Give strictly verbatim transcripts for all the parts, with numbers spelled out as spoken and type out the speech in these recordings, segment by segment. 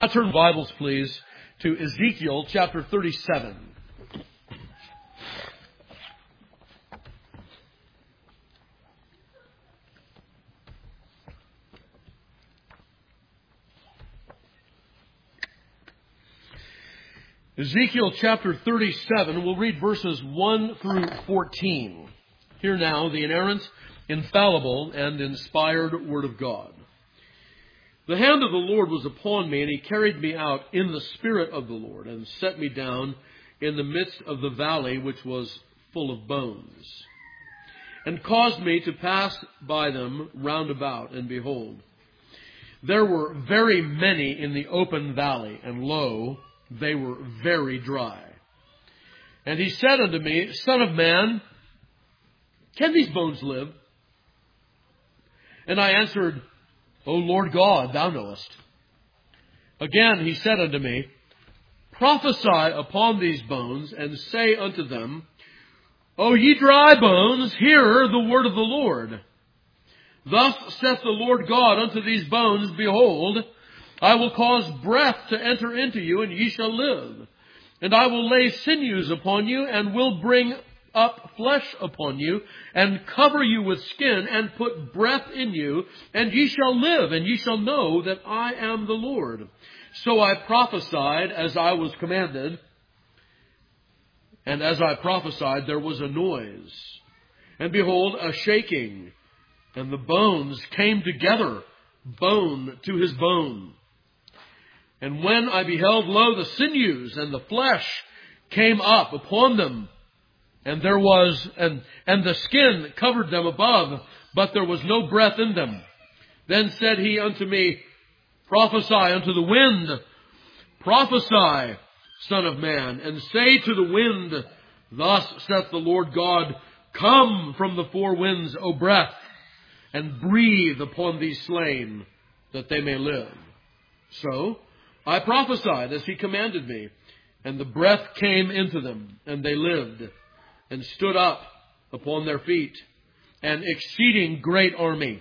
Now turn Bibles, please, to Ezekiel chapter thirty-seven. Ezekiel chapter thirty-seven, we'll read verses one through fourteen. Hear now the inerrant, infallible, and inspired Word of God. The hand of the Lord was upon me, and He carried me out in the Spirit of the Lord, and set me down in the midst of the valley which was full of bones, and caused me to pass by them round about, and behold, there were very many in the open valley, and lo, they were very dry. And He said unto me, Son of man, can these bones live? And I answered, O Lord God, Thou knowest. Again He said unto me, Prophesy upon these bones, and say unto them, O ye dry bones, hear the word of the Lord. Thus saith the Lord God unto these bones, Behold, I will cause breath to enter into you, and ye shall live. And I will lay sinews upon you, and will bring up flesh upon you, and cover you with skin, and put breath in you, and ye shall live, and ye shall know that I am the Lord. So I prophesied as I was commanded, and as I prophesied there was a noise, and behold, a shaking, and the bones came together, bone to his bone. And when I beheld, lo, the sinews and the flesh came up upon them, and there was, and, and the skin covered them above, but there was no breath in them. Then said He unto me, Prophesy unto the wind, prophesy, Son of man, and say to the wind, Thus saith the Lord God, Come from the four winds, O breath, and breathe upon these slain, that they may live. So I prophesied as He commanded me, and the breath came into them, and they lived, and stood up upon their feet, an exceeding great army.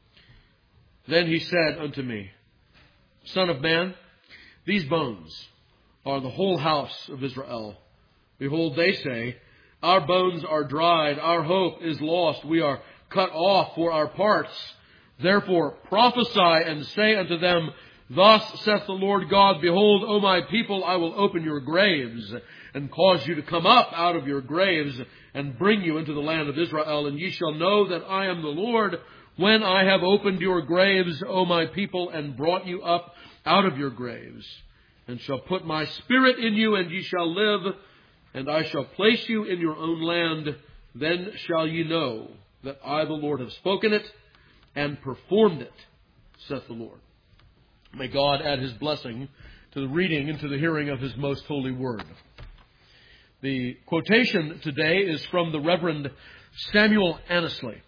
Then He said unto me, Son of man, these bones are the whole house of Israel. Behold, they say, Our bones are dried, our hope is lost, we are cut off for our parts. Therefore prophesy and say unto them, Thus saith the Lord God, Behold, O my people, I will open your graves, and cause you to come up out of your graves, and bring you into the land of Israel. And ye shall know that I am the Lord, when I have opened your graves, O my people, and brought you up out of your graves, and shall put my spirit in you, and ye shall live, and I shall place you in your own land. Then shall ye know that I, the Lord, have spoken it, and performed it, saith the Lord. May God add His blessing to the reading and to the hearing of His most holy word. The quotation today is from the Reverend Samuel Annesley.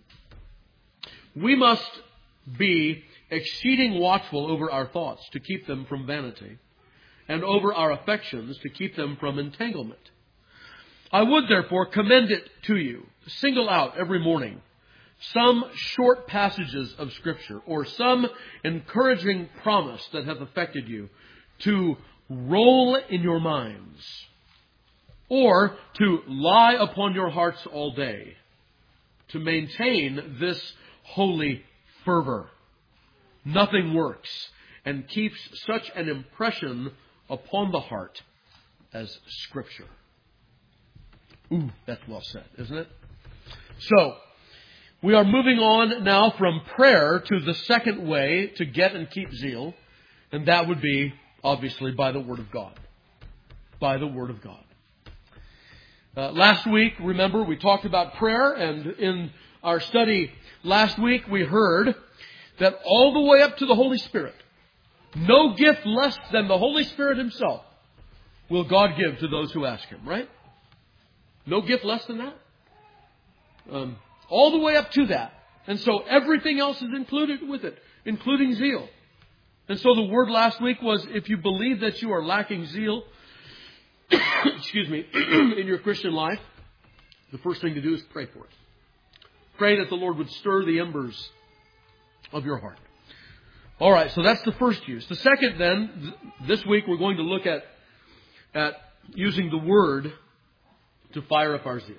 We must be exceeding watchful over our thoughts to keep them from vanity, and over our affections to keep them from entanglement. I would therefore commend it to you to single out every morning some short passages of Scripture or some encouraging promise that have affected you to roll in your minds, or to lie upon your hearts all day, to maintain this holy fervor. Nothing works and keeps such an impression upon the heart as Scripture. Ooh, that's well said, isn't it? So, we are moving on now from prayer to the second way to get and keep zeal, and that would be, obviously, by the Word of God. By the Word of God. Uh, last week, remember, we talked about prayer, and in our study last week, we heard that all the way up to the Holy Spirit, no gift less than the Holy Spirit Himself will God give to those who ask Him, right? No gift less than that. Um, all the way up to that. And so everything else is included with it, including zeal. And so the word last week was, if you believe that you are lacking zeal, excuse me, in your Christian life, the first thing to do is pray for it. Pray that the Lord would stir the embers of your heart. All right, so that's the first use. The second, then, th- this week we're going to look at at using the Word to fire up our zeal.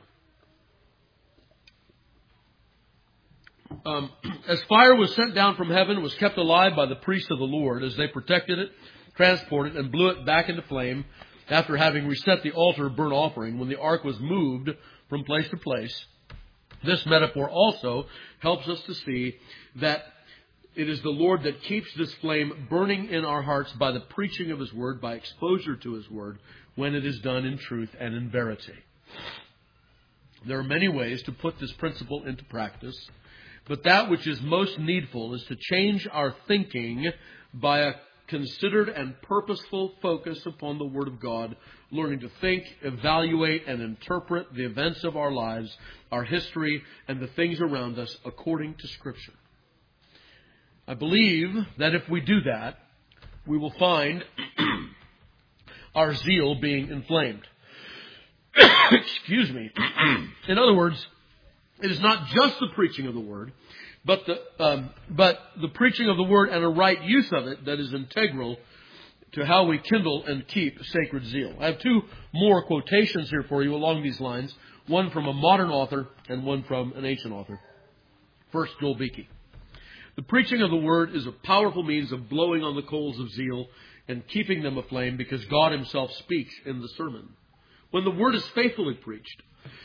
Um, as fire was sent down from heaven, it was kept alive by the priests of the Lord as they protected it, transported it, and blew it back into flame after having reset the altar of burnt offering when the ark was moved from place to place. This metaphor also helps us to see that it is the Lord that keeps this flame burning in our hearts by the preaching of His Word, by exposure to His Word, when it is done in truth and in verity. There are many ways to put this principle into practice, but that which is most needful is to change our thinking by a considered and purposeful focus upon the Word of God, learning to think, evaluate, and interpret the events of our lives, our history, and the things around us according to Scripture. I believe that if we do that, we will find our zeal being inflamed. Excuse me. In other words, it is not just the preaching of the Word, but the um, but the preaching of the Word and a right use of it that is integral to how we kindle and keep sacred zeal. I have two more quotations here for you along these lines, one from a modern author and one from an ancient author. First, Joel Beeke. The preaching of the Word is a powerful means of blowing on the coals of zeal and keeping them aflame because God Himself speaks in the sermon. When the Word is faithfully preached,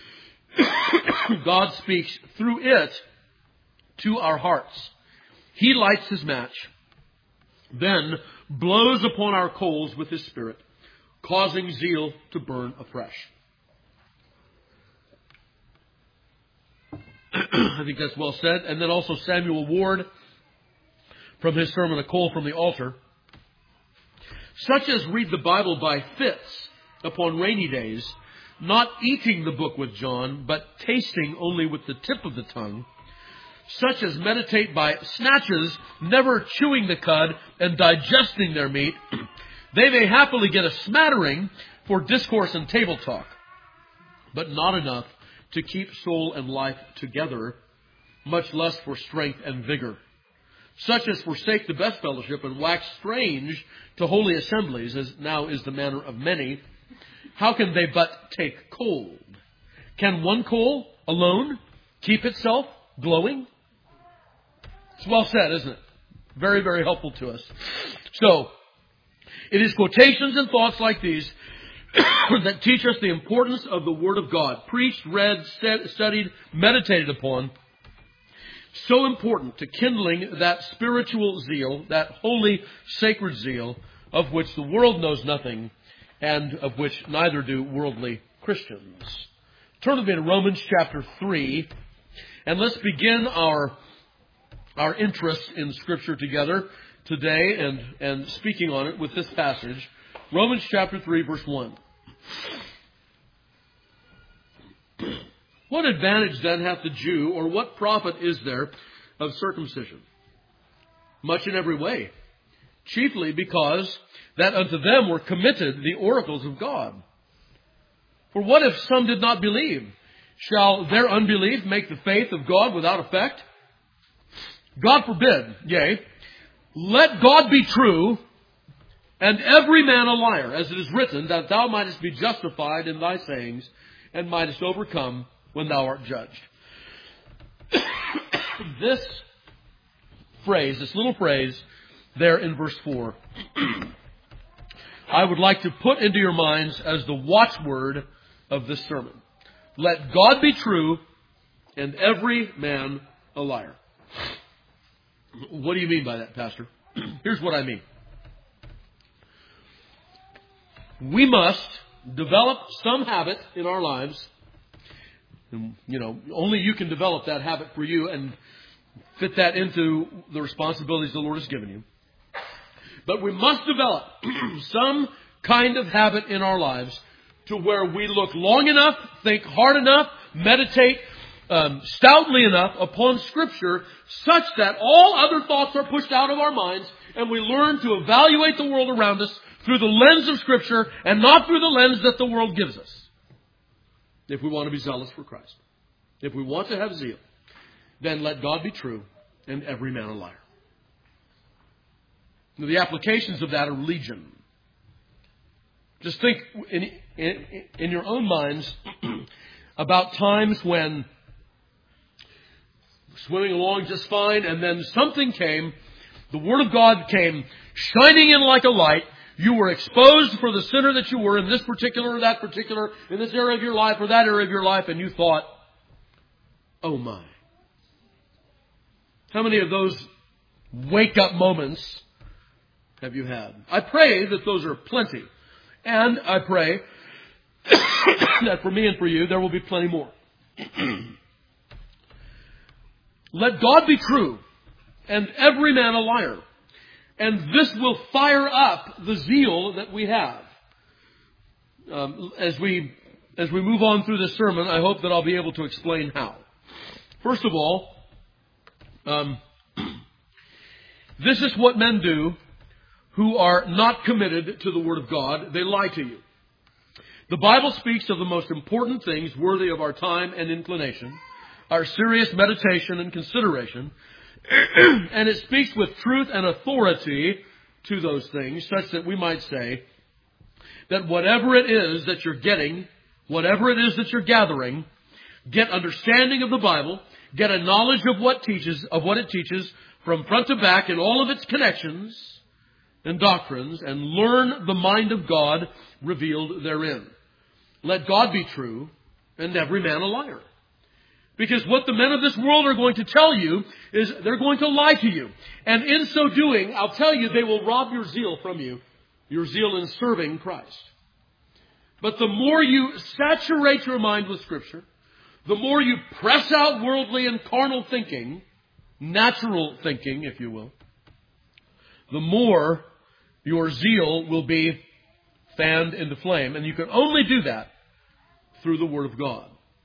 God speaks through it to our hearts. He lights His match, then blows upon our coals with His Spirit, causing zeal to burn afresh. I think that's well said. And then also Samuel Ward, from his sermon, A Coal from the Altar. Such as read the Bible by fits upon rainy days, not eating the book with John, but tasting only with the tip of the tongue. Such as meditate by snatches, never chewing the cud and digesting their meat, they may happily get a smattering for discourse and table talk, but not enough to keep soul and life together, much less for strength and vigor. Such as forsake the best fellowship and wax strange to holy assemblies, as now is the manner of many, how can they but take cold? Can one coal alone keep itself glowing? It's well said, isn't it? Very, very helpful to us. So, it is quotations and thoughts like these that teach us the importance of the Word of God. Preached, read, studied, meditated upon. So important to kindling that spiritual zeal, that holy, sacred zeal, of which the world knows nothing, and of which neither do worldly Christians. Turn with me to Romans chapter three, and let's begin our our interest in Scripture together today, and, and speaking on it with this passage. Romans chapter three, verse one. What advantage then hath the Jew, or what profit is there of circumcision? Much in every way, chiefly because that unto them were committed the oracles of God. For what if some did not believe? Shall their unbelief make the faith of God without effect? God forbid, yea, let God be true, and every man a liar, as it is written, that thou mightest be justified in thy sayings, and mightest overcome when thou art judged. This phrase, this little phrase there in verse four, I would like to put into your minds as the watchword of this sermon. Let God be true and every man a liar. What do you mean by that, Pastor? Here's what I mean. We must develop some habit in our lives. And, you know, only you can develop that habit for you and fit that into the responsibilities the Lord has given you. But we must develop some kind of habit in our lives to where we look long enough, think hard enough, meditate um, stoutly enough upon Scripture such that all other thoughts are pushed out of our minds and we learn to evaluate the world around us through the lens of Scripture and not through the lens that the world gives us. If we want to be zealous for Christ. If we want to have zeal, then let God be true and every man a liar. The applications of that are legion. Just think in, in, in your own minds about times when swimming along just fine, and then something came, the Word of God came shining in like a light. You were exposed for the sinner that you were in this particular or that particular, in this area of your life or that area of your life, and you thought, oh my. How many of those wake-up moments have you had? I pray that those are plenty. And I pray that for me and for you, there will be plenty more. Let God be true, and every man a liar. And this will fire up the zeal that we have. Um, as we as we move on through this sermon, I hope that I'll be able to explain how. First of all, um, this is what men do who are not committed to the Word of God. They lie to you. The Bible speaks of the most important things worthy of our time and inclination, our serious meditation and consideration, and it speaks with truth and authority to those things, such that we might say that whatever it is that you're getting, whatever it is that you're gathering, get understanding of the Bible, get a knowledge of what teaches, of what it teaches from front to back in all of its connections and doctrines, and learn the mind of God revealed therein. Let God be true, and every man a liar. Because what the men of this world are going to tell you is they're going to lie to you. And in so doing, I'll tell you, they will rob your zeal from you, your zeal in serving Christ. But the more you saturate your mind with Scripture, the more you press out worldly and carnal thinking, natural thinking, if you will, the more your zeal will be fanned into flame. And you can only do that through the Word of God.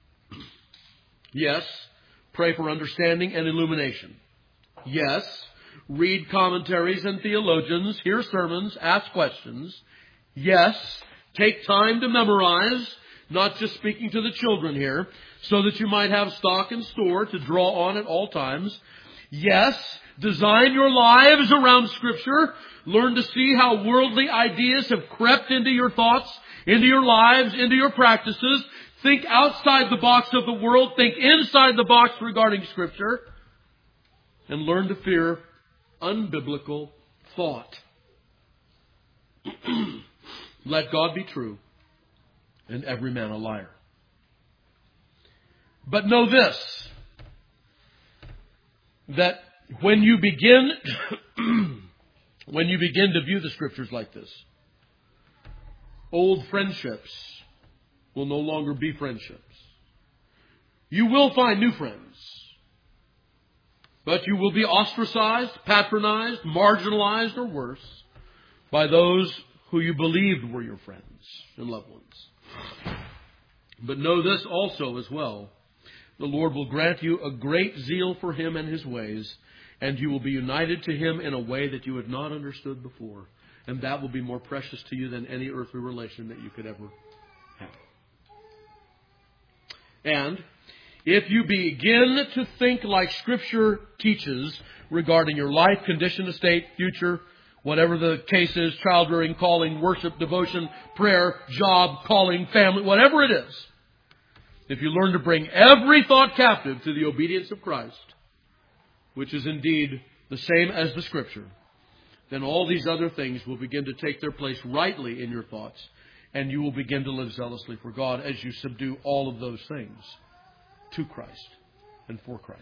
Yes, pray for understanding and illumination. Yes, read commentaries and theologians, hear sermons, ask questions. Yes, take time to memorize, not just speaking to the children here, so that you might have stock and store to draw on at all times. Yes, design your lives around Scripture. Learn to see how worldly ideas have crept into your thoughts, into your lives, into your practices. Think outside the box of the world. Think inside the box regarding Scripture. And learn to fear unbiblical thought. Let God be true, and every man a liar. But know this, that when you begin, when you begin to view the Scriptures like this, old friendships will no longer be friendships. You will find new friends, but you will be ostracized, patronized, marginalized, or worse, by those who you believed were your friends and loved ones. But know this also as well. The Lord will grant you a great zeal for Him and His ways, and you will be united to Him in a way that you had not understood before. And that will be more precious to you than any earthly relation that you could ever have. And if you begin to think like Scripture teaches regarding your life, condition, estate, future, whatever the case is, child rearing, calling, worship, devotion, prayer, job, calling, family, whatever it is, if you learn to bring every thought captive to the obedience of Christ, which is indeed the same as the Scripture, then all these other things will begin to take their place rightly in your thoughts, and you will begin to live zealously for God as you subdue all of those things to Christ and for Christ.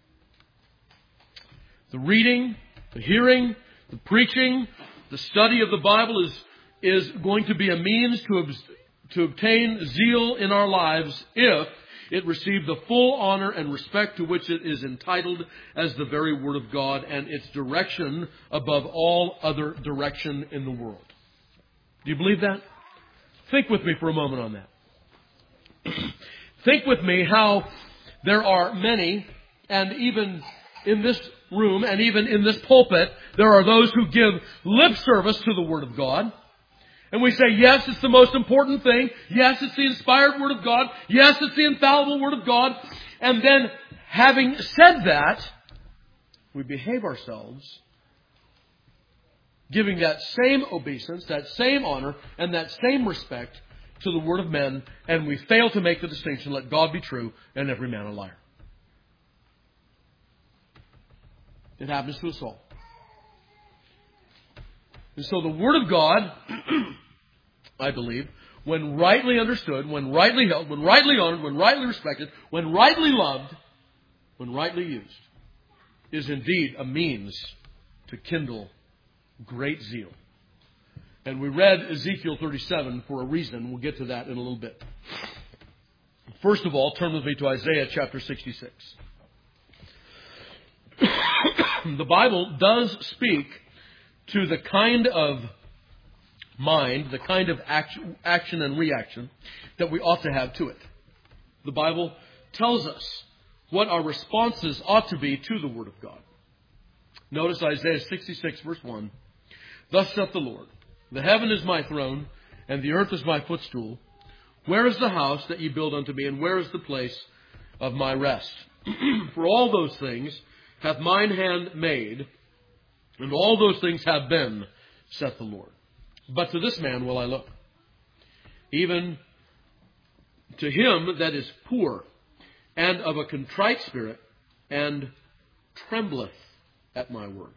The reading, the hearing, the preaching, the study of the Bible is, is going to be a means to, to obtain zeal in our lives if it receive the full honor and respect to which it is entitled as the very Word of God and its direction above all other direction in the world. Do you believe that? Think with me for a moment on that. Think with me how there are many, and even in this room and even in this pulpit, there are those who give lip service to the Word of God. And we say, yes, it's the most important thing. Yes, it's the inspired Word of God. Yes, it's the infallible Word of God. And then, having said that, we behave ourselves giving that same obeisance, that same honor, and that same respect to the word of men, and we fail to make the distinction, let God be true and every man a liar. It happens to us all. And so the Word of God, I believe, when rightly understood, when rightly held, when rightly honored, when rightly respected, when rightly loved, when rightly used, is indeed a means to kindle great zeal. And we read Ezekiel thirty-seven for a reason. We'll get to that in a little bit. First of all, turn with me to Isaiah chapter sixty-six. The Bible does speak to the kind of mind, the kind of action, action and reaction that we ought to have to it. The Bible tells us what our responses ought to be to the Word of God. Notice Isaiah sixty-six verse one. Thus saith the Lord, the heaven is my throne, and the earth is my footstool. Where is the house that ye build unto me, and where is the place of my rest? For all those things hath mine hand made, and all those things have been, saith the Lord. But to this man will I look, even to him that is poor, and of a contrite spirit, and trembleth at my word.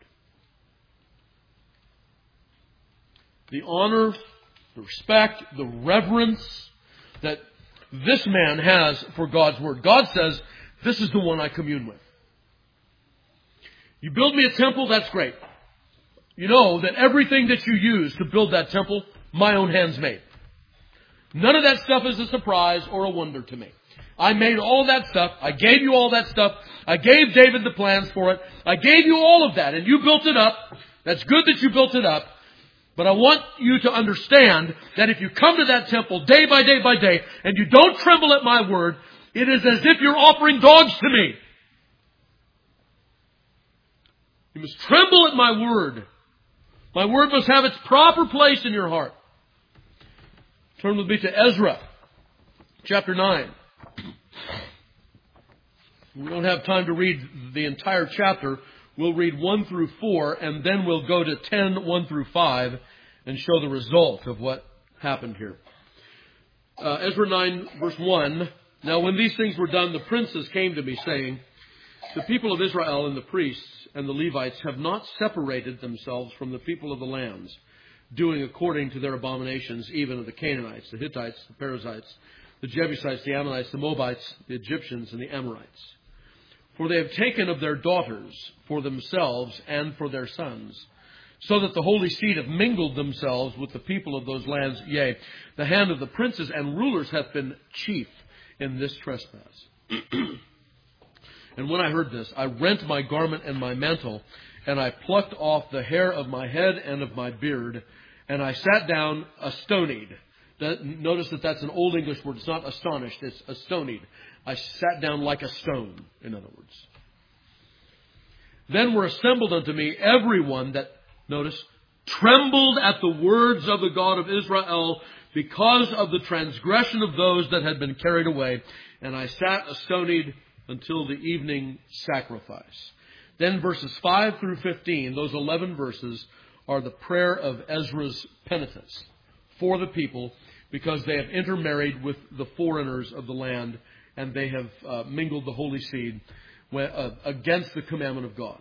The honor, the respect, the reverence that this man has for God's word. God says, this is the one I commune with. You build me a temple, that's great. You know that everything that you use to build that temple, my own hands made. None of that stuff is a surprise or a wonder to me. I made all that stuff. I gave you all that stuff. I gave David the plans for it. I gave you all of that, and you built it up. That's good that you built it up. But I want you to understand that if you come to that temple day by day by day, and you don't tremble at my word, it is as if you're offering dogs to me. You must tremble at my word. My word must have its proper place in your heart. Turn with me to Ezra, chapter nine. We don't have time to read the entire chapter. We'll read one through four, and then we'll go to ten, one through five, and show the result of what happened here. Uh, Ezra nine, verse one. Now when these things were done, the princes came to me, saying, the people of Israel and the priests and the Levites have not separated themselves from the people of the lands, doing according to their abominations, even of the Canaanites, the Hittites, the Perizzites, the Jebusites, the Ammonites, the Moabites, the Egyptians, and the Amorites. For they have taken of their daughters for themselves and for their sons, so that the holy seed have mingled themselves with the people of those lands. Yea, the hand of the princes and rulers hath been chief in this trespass. And when I heard this, I rent my garment and my mantle, and I plucked off the hair of my head and of my beard, and I sat down astonied. That, notice that that's an Old English word. It's not astonished, it's astonied. I sat down like a stone, in other words. Then were assembled unto me everyone that, notice, trembled at the words of the God of Israel, because of the transgression of those that had been carried away. And I sat astonied until the evening sacrifice. Then verses five through fifteen, those eleven verses, are the prayer of Ezra's penitence for the people, because they have intermarried with the foreigners of the land, and they have uh, mingled the holy seed uh, against the commandment of God.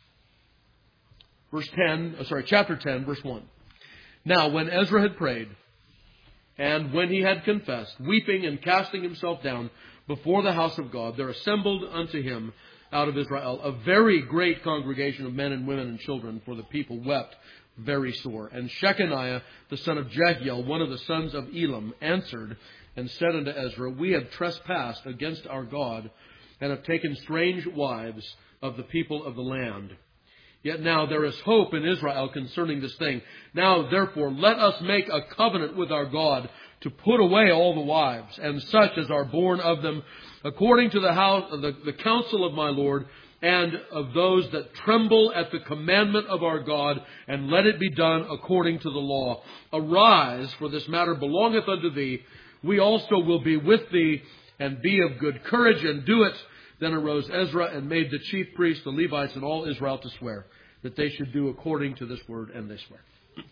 Verse ten, uh, sorry, chapter ten, verse one. Now, when Ezra had prayed, and when he had confessed, weeping and casting himself down before the house of God, there assembled unto him out of Israel a very great congregation of men and women and children, for the people wept very sore. And Shechaniah, the son of Jehiel, one of the sons of Elam, answered and said unto Ezra, we have trespassed against our God, and have taken strange wives of the people of the land. Yet now there is hope in Israel concerning this thing. Now therefore let us make a covenant with our God, to put away all the wives, and such as are born of them, according to the house, the, the counsel of my Lord, and of those that tremble at the commandment of our God, and let it be done according to the law. Arise, for this matter belongeth unto thee. We also will be with thee, and be of good courage, and do it. Then arose Ezra, and made the chief priests, the Levites, and all Israel to swear. that they should do according to this word, and they swear.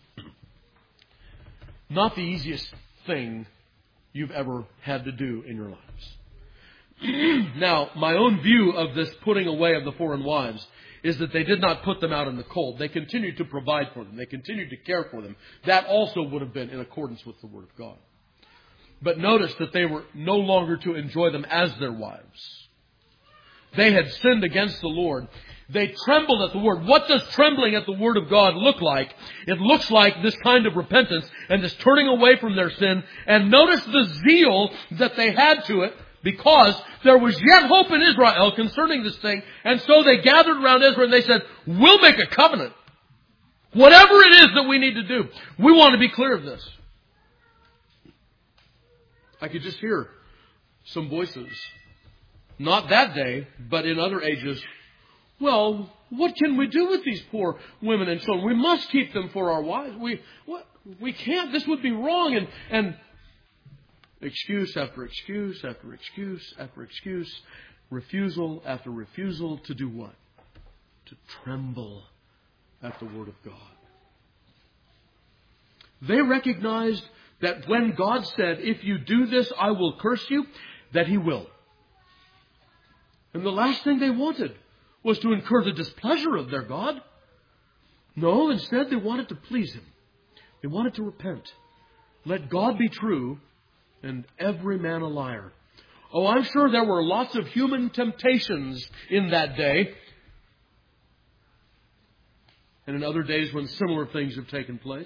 Not the easiest thing you've ever had to do in your lives. Now, my own view of this putting away of the foreign wives is that they did not put them out in the cold. They continued to provide for them. They continued to care for them. That also would have been in accordance with the Word of God. But notice that they were no longer to enjoy them as their wives. They had sinned against the Lord. They trembled at the Word. What does trembling at the Word of God look like? It looks like this kind of repentance and this turning away from their sin. And notice the zeal that they had to it, because there was yet hope in Israel concerning this thing. And so they gathered around Israel and they said, we'll make a covenant. Whatever it is that we need to do, we want to be clear of this. I could just hear some voices, not that day, but in other ages. Well, what can we do with these poor women and children? We must keep them for our wives. We what, we can't. This would be wrong. And, and excuse after excuse after excuse after excuse, refusal after refusal to do what? To tremble at the Word of God. They recognized that when God said, if you do this, I will curse you, that He will. And the last thing they wanted was to incur the displeasure of their God. No, instead they wanted to please Him. They wanted to repent. Let God be true and every man a liar. Oh, I'm sure there were lots of human temptations in that day. And in other days when similar things have taken place.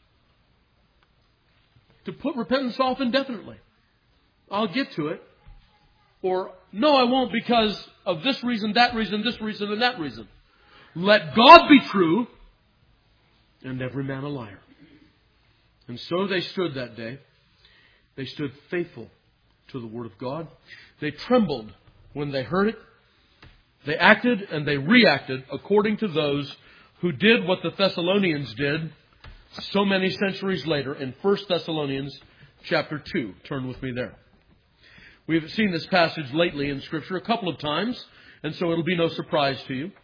To put repentance off indefinitely. I'll get to it. Or, no, I won't because of this reason, that reason, this reason, and that reason. Let God be true and every man a liar. And so they stood that day. They stood faithful to the Word of God. They trembled when they heard it. They acted and they reacted according to those who did what the Thessalonians did so many centuries later in First Thessalonians chapter two. Turn with me there. We've seen this passage lately in Scripture a couple of times, and so it'll be no surprise to you.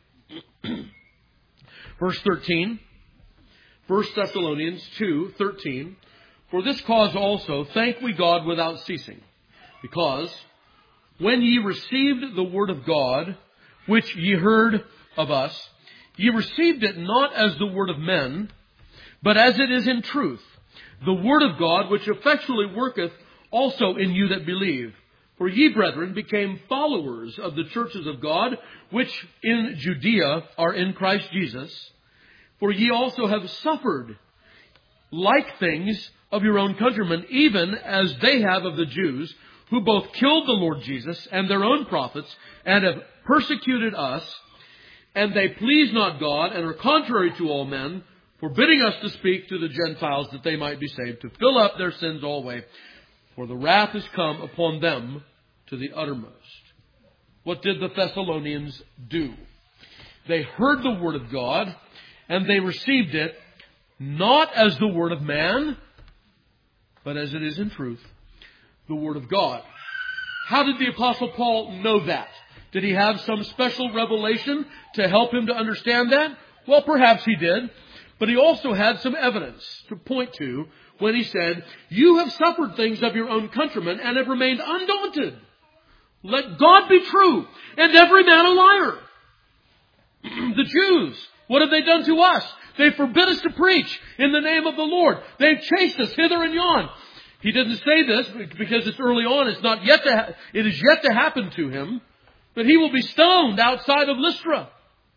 Verse thirteen, First Thessalonians two thirteen. For this cause also thank we God without ceasing, because when ye received the word of God, which ye heard of us, ye received it not as the word of men, but as it is in truth, the word of God, which effectually worketh also in you that believe. For ye, brethren, became followers of the churches of God, which in Judea are in Christ Jesus. For ye also have suffered like things of your own countrymen, even as they have of the Jews, who both killed the Lord Jesus and their own prophets, and have persecuted us. And they please not God, and are contrary to all men, forbidding us to speak to the Gentiles that they might be saved, to fill up their sins always. For the wrath is come upon them to the uttermost. What did the Thessalonians do? They heard the word of God, and they received it not as the word of man, but as it is in truth, the word of God. How did the Apostle Paul know that? Did he have some special revelation to help him to understand that? Well, perhaps he did. But he also had some evidence to point to when he said, you have suffered things of your own countrymen and have remained undaunted. Let God be true and every man a liar. The Jews, what have they done to us? They forbid us to preach in the name of the Lord. They've chased us hither and yon. He didn't say this because it's early on. It's not yet to ha- it is yet to happen to him. But he will be stoned outside of Lystra.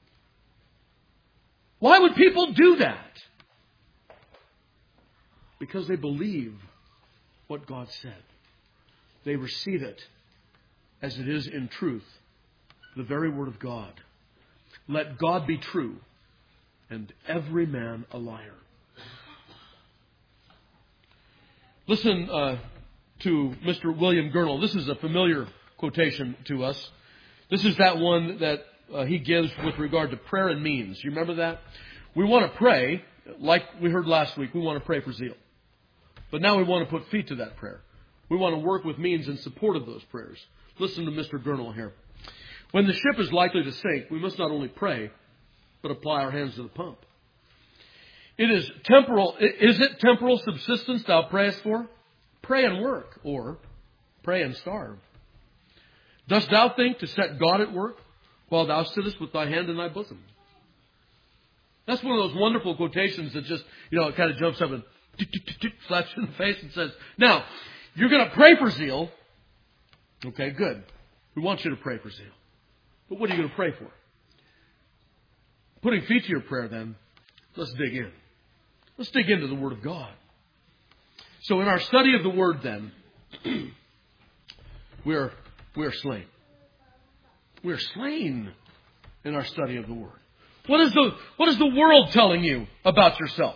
Why would people do that? Because they believe what God said. They receive it as it is in truth, the very word of God. Let God be true and every man a liar. Listen uh, to Mister William Gurnall. This is a familiar quotation to us. This is that one that uh, he gives with regard to prayer and means. You remember that? We want to pray, like we heard last week, we want to pray for zeal. But now we want to put feet to that prayer. We want to work with means in support of those prayers. Listen to Mister Gurnall here. When the ship is likely to sink, we must not only pray, but apply our hands to the pump. It is temporal. Is it temporal subsistence thou prayest for? Pray and work, or pray and starve. Dost thou think to set God at work while thou sittest with thy hand in thy bosom? That's one of those wonderful quotations that just, you know, it kind of jumps up and slaps you in the face and says, now, you're going to pray for zeal. Okay, good. We want you to pray for zeal. But what are you going to pray for? Putting feet to your prayer then, let's dig in. Let's dig into the Word of God. So in our study of the Word then, we're, we're slain. We're slain in our study of the Word. What is the, what is the world telling you about yourself?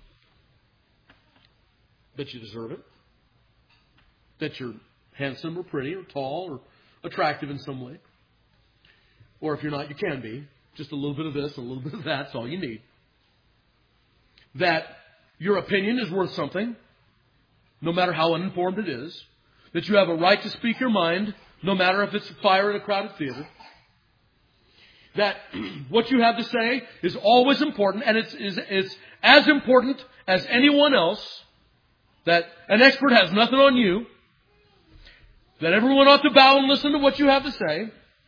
That you deserve it. That you're handsome or pretty or tall or attractive in some way. Or if you're not, you can be. Just a little bit of this, a little bit of that. That's all you need. That your opinion is worth something, no matter how uninformed it is. That you have a right to speak your mind, no matter if it's fire in a crowded theater. That what you have to say is always important, and it's, is, it's as important as anyone else. That an expert has nothing on you. That everyone ought to bow and listen to what you have to say.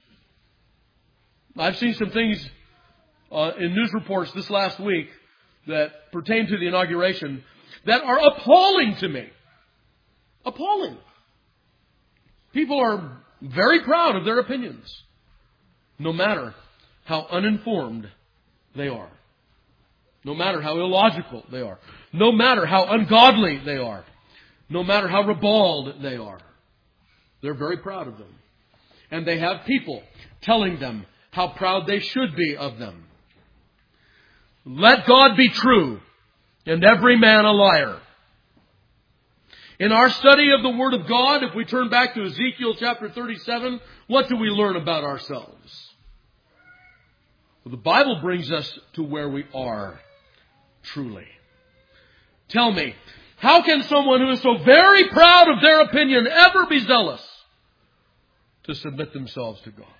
I've seen some things uh, in news reports this last week that pertain to the inauguration that are appalling to me. Appalling. People are very proud of their opinions, no matter how uninformed they are. No matter how illogical they are. No matter how ungodly they are. No matter how ribald they are. They're very proud of them. And they have people telling them how proud they should be of them. Let God be true and every man a liar. In our study of the Word of God, if we turn back to Ezekiel chapter thirty-seven, what do we learn about ourselves? Well, the Bible brings us to where we are, truly. Tell me, how can someone who is so very proud of their opinion ever be zealous to submit themselves to God?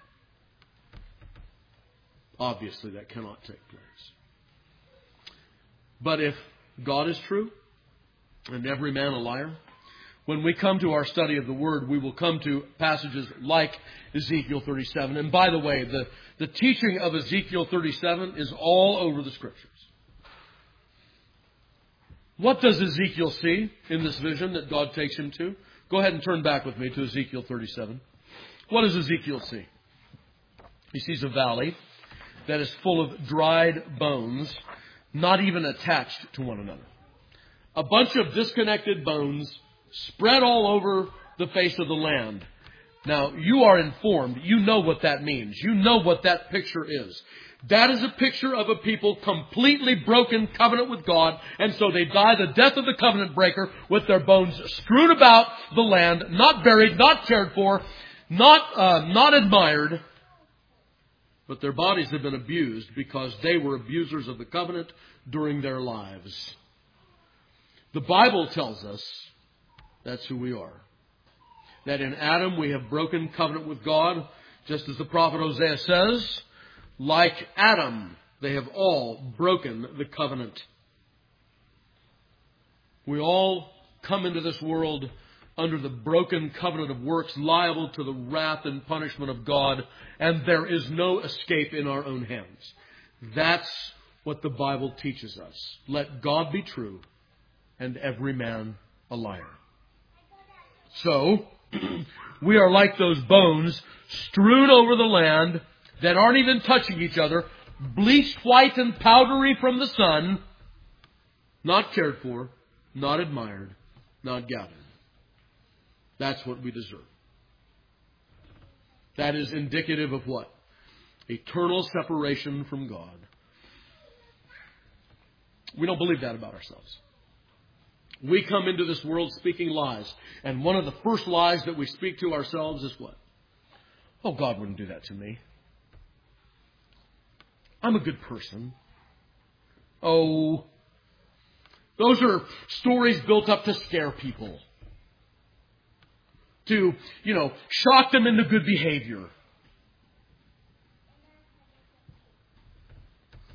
Obviously, that cannot take place. But if God is true and every man a liar, when we come to our study of the Word, we will come to passages like Ezekiel thirty-seven. And by the way, the, the teaching of Ezekiel thirty-seven is all over the Scriptures. What does Ezekiel see in this vision that God takes him to? Go ahead and turn back with me to Ezekiel thirty-seven. What does Ezekiel see? He sees a valley that is full of dried bones, not even attached to one another. A bunch of disconnected bones spread all over the face of the land. Now, you are informed. You know what that means. You know what that picture is. That is a picture of a people completely broken covenant with God, and so they die the death of the covenant breaker with their bones strewn about the land, not buried, not cared for, not uh, not admired, but their bodies have been abused because they were abusers of the covenant during their lives. The Bible tells us that's who we are. That in Adam we have broken covenant with God, just as the prophet Hosea says, like Adam, they have all broken the covenant. We all come into this world under the broken covenant of works, liable to the wrath and punishment of God, and there is no escape in our own hands. That's what the Bible teaches us. Let God be true, and every man a liar. So, we are like those bones strewn over the land that aren't even touching each other, bleached white and powdery from the sun, not cared for, not admired, not gathered. That's what we deserve. That is indicative of what? Eternal separation from God. We don't believe that about ourselves. We come into this world speaking lies. And one of the first lies that we speak to ourselves is what? Oh, God wouldn't do that to me. I'm a good person. Oh, those are stories built up to scare people. To, you know, shock them into good behavior.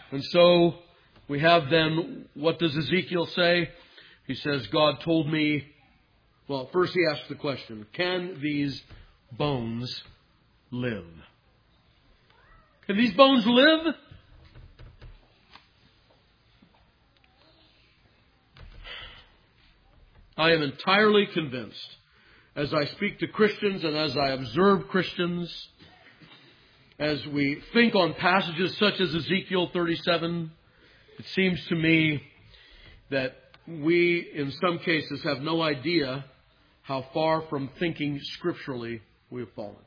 And so we have then, what does Ezekiel say? He says, God told me, well, first he asks the question, can these bones live? Can these bones live? I am entirely convinced, as I speak to Christians and as I observe Christians, as we think on passages such as Ezekiel thirty-seven, it seems to me that we, in some cases, have no idea how far from thinking scripturally we have fallen.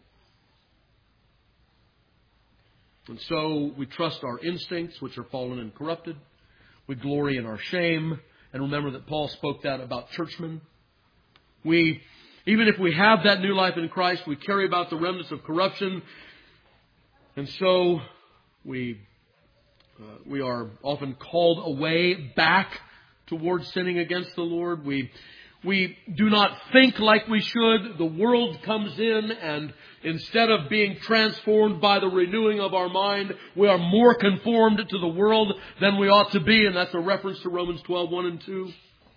And so we trust our instincts, which are fallen and corrupted. We glory in our shame. And remember that Paul spoke that about churchmen. We, even if we have that new life in Christ, we carry about the remnants of corruption. And so we, uh, we are often called away back towards sinning against the Lord. We, we do not think like we should. The world comes in, and instead of being transformed by the renewing of our mind, we are more conformed to the world than we ought to be. And that's a reference to Romans twelve, one and two.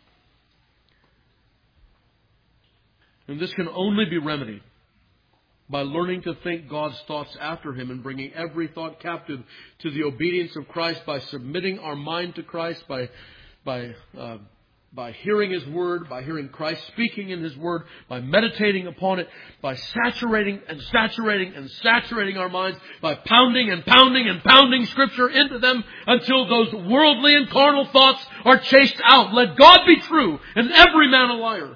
And this can only be remedied by learning to think God's thoughts after Him and bringing every thought captive to the obedience of Christ, by submitting our mind to Christ, by by uh, by hearing His Word, by hearing Christ speaking in His Word, by meditating upon it, by saturating and saturating and saturating our minds, by pounding and pounding and pounding Scripture into them until those worldly and carnal thoughts are chased out. Let God be true and every man a liar.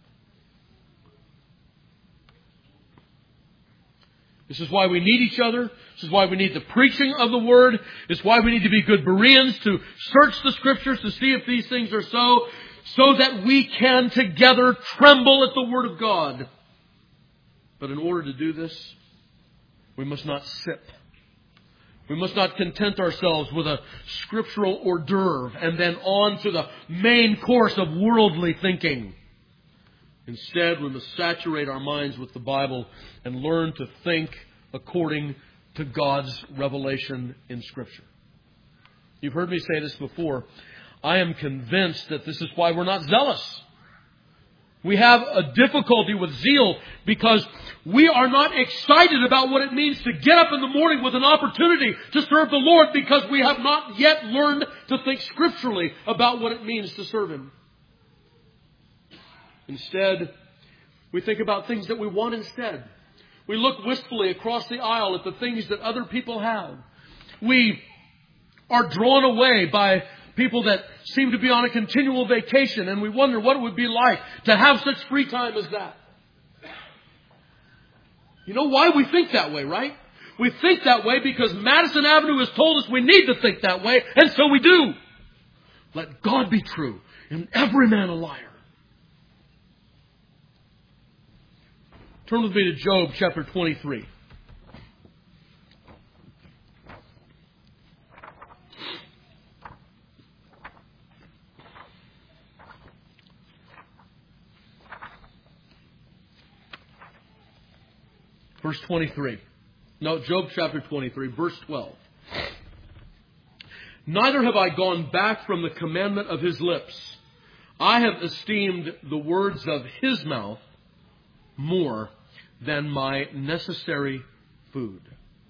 This is why we need each other. This is why we need the preaching of the Word. It's why we need to be good Bereans, to search the Scriptures to see if these things are so, so that we can together tremble at the Word of God. But in order to do this, we must not sip. We must not content ourselves with a scriptural hors d'oeuvre and then on to the main course of worldly thinking. Instead, we must saturate our minds with the Bible and learn to think according to God's revelation in Scripture. You've heard me say this before. I am convinced that this is why we're not zealous. We have a difficulty with zeal because we are not excited about what it means to get up in the morning with an opportunity to serve the Lord, because we have not yet learned to think scripturally about what it means to serve Him. Instead, we think about things that we want instead. We look wistfully across the aisle at the things that other people have. We are drawn away by people that seem to be on a continual vacation, and we wonder what it would be like to have such free time as that. You know why we think that way, right? We think that way because Madison Avenue has told us we need to think that way, and so we do. Let God be true and every man a liar. Turn with me to Job chapter twenty-three. Verse twenty-three. No, Job chapter twenty-three, verse twelve. Neither have I gone back from the commandment of His lips. I have esteemed the words of His mouth more than my necessary food.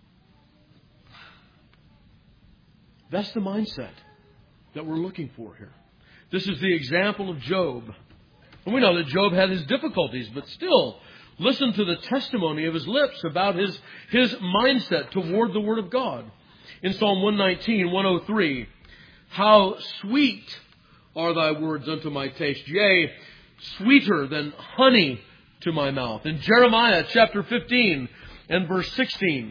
That's the mindset that we're looking for here. This is the example of Job. And we know that Job had his difficulties, but still, listen to the testimony of his lips about his, his mindset toward the Word of God. In Psalm one nineteen, one oh three, how sweet are thy words unto my taste, yea, sweeter than honey to my mouth. In Jeremiah chapter fifteen and verse sixteen,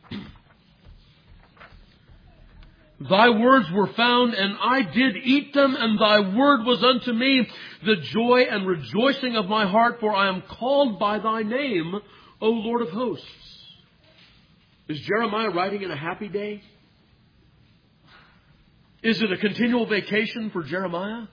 thy words were found, and I did eat them, and thy word was unto me the joy and rejoicing of my heart, for I am called by thy name, O Lord of hosts. Is Jeremiah writing in a happy day? Is it a continual vacation for Jeremiah?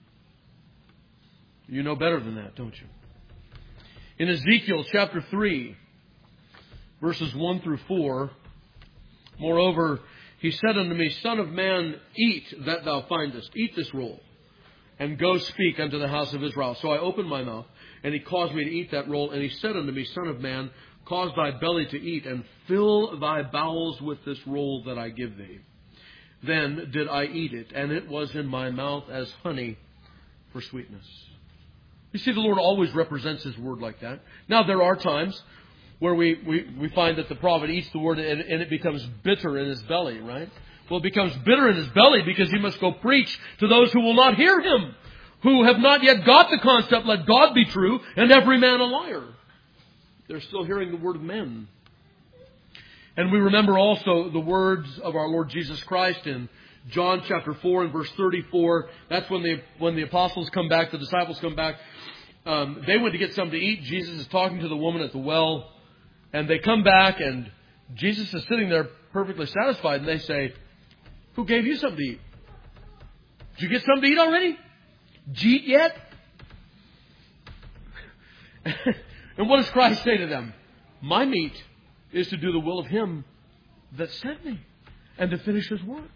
You know better than that, don't you? In Ezekiel chapter three, verses one through four, moreover, He said unto me, Son of man, eat that thou findest. Eat this roll, and go speak unto the house of Israel. So I opened my mouth, and he caused me to eat that roll. And he said unto me, Son of man, cause thy belly to eat, and fill thy bowels with this roll that I give thee. Then did I eat it, and it was in my mouth as honey for sweetness. You see, the Lord always represents His word like that. Now, there are times where we, we, we find that the prophet eats the word and, and it becomes bitter in his belly, right? Well, it becomes bitter in his belly because he must go preach to those who will not hear him, who have not yet got the concept, let God be true and every man a liar. They're still hearing the word of men. And we remember also the words of our Lord Jesus Christ in John chapter four and verse thirty-four. That's when the when the apostles come back, the disciples come back. Um, they went to get something to eat. Jesus is talking to the woman at the well. And they come back and Jesus is sitting there perfectly satisfied. And they say, who gave you something to eat? Did you get something to eat already? Did you eat yet? And what does Christ say to them? My meat is to do the will of Him that sent me and to finish His work.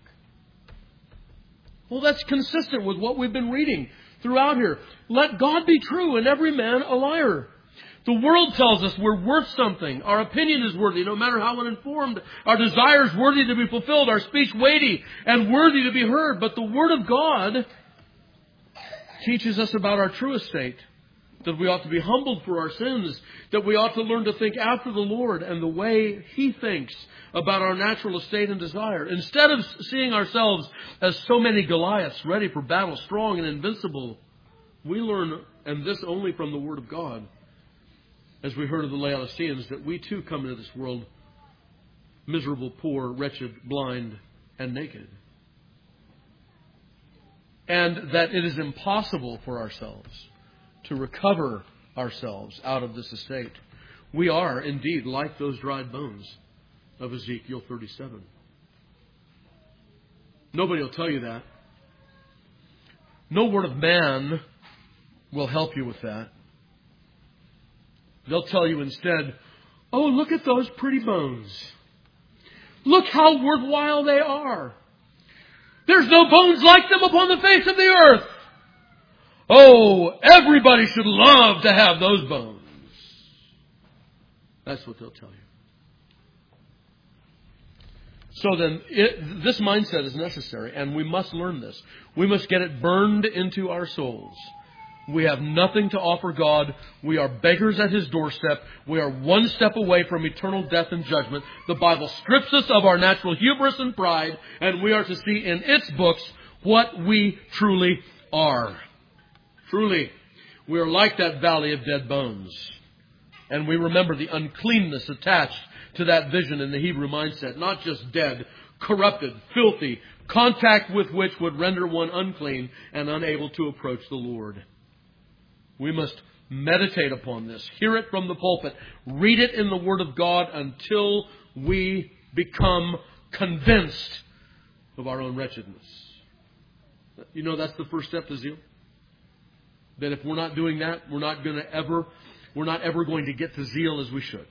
Well, that's consistent with what we've been reading throughout here. Let God be true and every man a liar. The world tells us we're worth something. Our opinion is worthy, no matter how uninformed. Our desire is worthy to be fulfilled. Our speech weighty and worthy to be heard. But the Word of God teaches us about our true estate. That we ought to be humbled for our sins. That we ought to learn to think after the Lord and the way He thinks about our natural estate and desire. Instead of seeing ourselves as so many Goliaths ready for battle, strong and invincible, we learn, and this only from the Word of God, as we heard of the Laodiceans, that we too come into this world miserable, poor, wretched, blind, and naked. And that it is impossible for ourselves to recover ourselves out of this estate. We are indeed like those dried bones of Ezekiel thirty-seven. Nobody will tell you that. No word of man will help you with that. They'll tell you instead, oh, look at those pretty bones. Look how worthwhile they are. There's no bones like them upon the face of the earth. Oh, everybody should love to have those bones. That's what they'll tell you. So then, it, this mindset is necessary, and we must learn this. We must get it burned into our souls. We have nothing to offer God. We are beggars at His doorstep. We are one step away from eternal death and judgment. The Bible strips us of our natural hubris and pride, and we are to see in its books what we truly are. Truly, we are like that valley of dead bones. And we remember the uncleanness attached to that vision in the Hebrew mindset. Not just dead, corrupted, filthy, contact with which would render one unclean and unable to approach the Lord. We must meditate upon this, hear it from the pulpit, read it in the Word of God until we become convinced of our own wretchedness. You know, that's the first step to zeal. That if we're not doing that, we're not going to ever, we're not ever going to get to zeal as we should.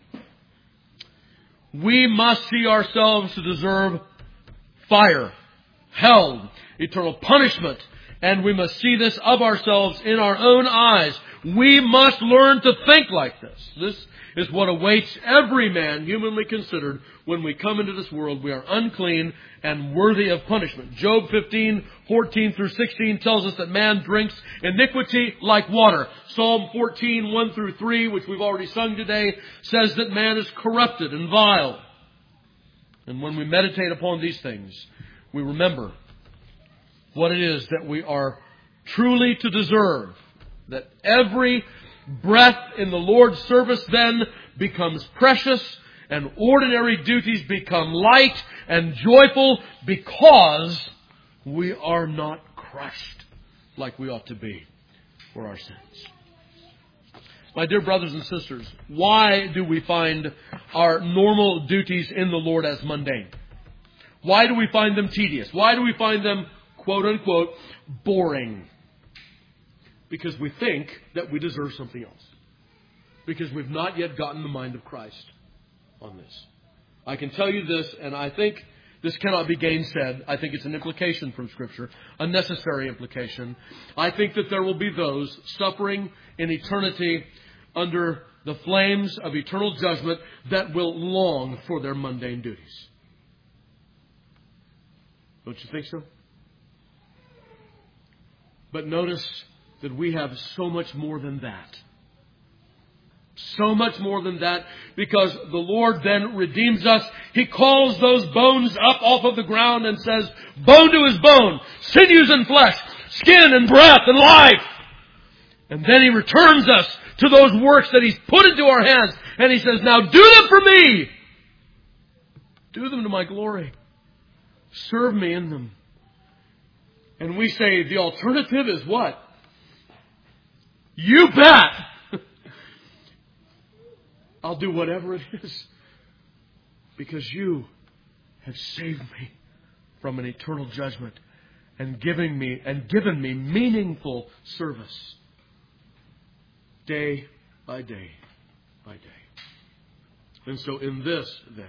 We must see ourselves to deserve fire, hell, eternal punishment. And we must see this of ourselves in our own eyes. We must learn to think like this. This is what awaits every man, humanly considered, when we come into this world. We are unclean and worthy of punishment. Job fifteen, fourteen through sixteen tells us that man drinks iniquity like water. Psalm fourteen, one through three, which we've already sung today, says that man is corrupted and vile. And when we meditate upon these things, we remember what it is that we are truly to deserve. That every breath in the Lord's service then becomes precious and ordinary duties become light and joyful because we are not crushed like we ought to be for our sins. My dear brothers and sisters, why do we find our normal duties in the Lord as mundane? Why do we find them tedious? Why do we find them, quote unquote, boring? Because we think that we deserve something else. Because we've not yet gotten the mind of Christ on this. I can tell you this, and I think This cannot be gainsaid. I think it's an implication from Scripture, a necessary implication. I think that there will be those suffering in eternity under the flames of eternal judgment that will long for their mundane duties. Don't you think so? But notice that we have so much more than that. So much more than that, because the Lord then redeems us. He calls those bones up off of the ground and says, bone to his bone, sinews and flesh, skin and breath and life. And then He returns us to those works that He's put into our hands. And He says, now do them for me. Do them to my glory. Serve me in them. And we say the alternative is what? You bet! I'll do whatever it is, because you have saved me from an eternal judgment and given me and given me meaningful service day by day by day. And so in this, then,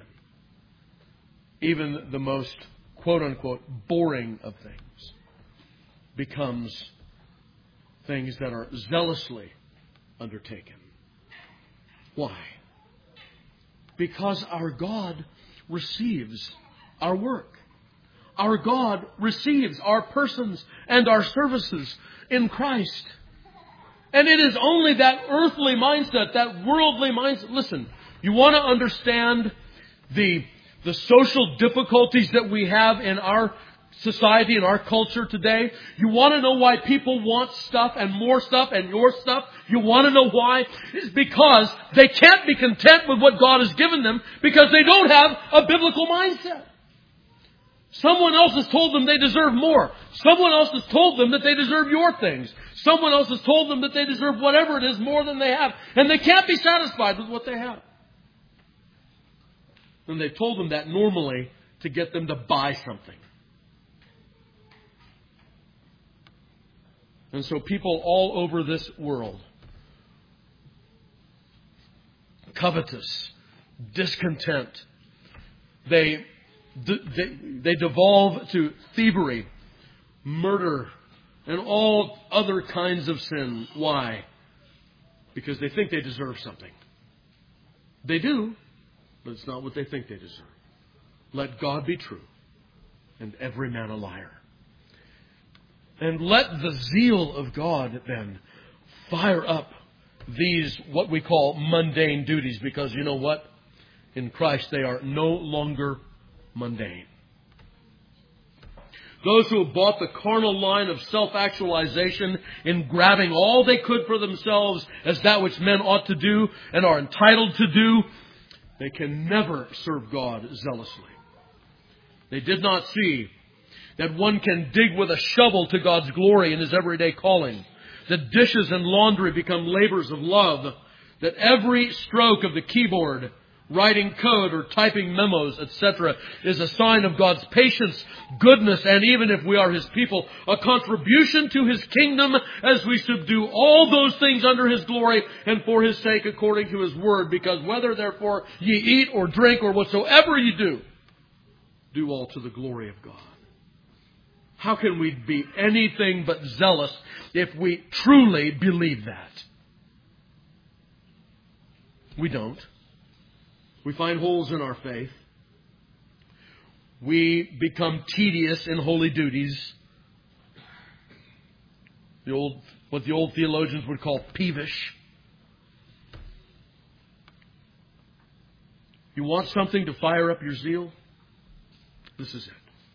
even the most quote-unquote boring of things becomes things that are zealously undertaken. Why? Because our God receives our work. Our God receives our persons and our services in Christ. And it is only that earthly mindset, that worldly mindset. Listen, you want to understand the, the social difficulties that we have in our society, in our culture today? You want to know why people want stuff and more stuff and your stuff? You want to know why? It's because they can't be content with what God has given them because they don't have a biblical mindset. Someone else has told them they deserve more. Someone else has told them that they deserve your things. Someone else has told them that they deserve whatever it is more than they have. And they can't be satisfied with what they have. And they've told them that normally to get them to buy something. And so people all over this world, covetous, discontent, they, they, they devolve to thievery, murder, and all other kinds of sin. Why? Because they think they deserve something. They do, but it's not what they think they deserve. Let God be true, and every man a liar. And let the zeal of God then fire up these, what we call mundane duties. Because you know what? In Christ they are no longer mundane. Those who have bought the carnal line of self-actualization in grabbing all they could for themselves as that which men ought to do and are entitled to do, they can never serve God zealously. They did not see that one can dig with a shovel to God's glory in his everyday calling. That dishes and laundry become labors of love. That every stroke of the keyboard, writing code or typing memos, et cetera, is a sign of God's patience, goodness, and even if we are His people, a contribution to His kingdom as we subdue all those things under His glory and for His sake according to His word. Because whether therefore ye eat or drink or whatsoever ye do, do all to the glory of God. How can we be anything but zealous if we truly believe that? We don't. We find holes in our faith. We become tedious in holy duties. The old, what the old theologians would call peevish. You want something to fire up your zeal? This is it.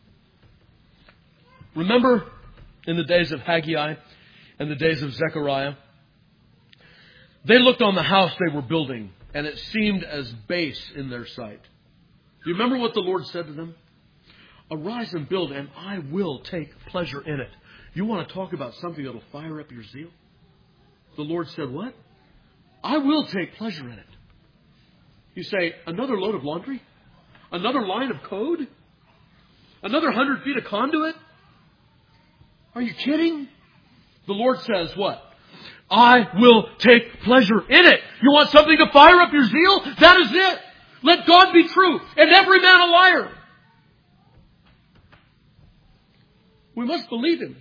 Remember in the days of Haggai and the days of Zechariah? They looked on the house they were building, and it seemed as base in their sight. Do you remember what the Lord said to them? Arise and build, and I will take pleasure in it. You want to talk about something that will fire up your zeal? The Lord said, what? I will take pleasure in it. You say, another load of laundry? Another line of code? Another hundred feet of conduit? Are you kidding? The Lord says what? I will take pleasure in it. You want something to fire up your zeal? That is it. Let God be true and every man a liar. We must believe Him.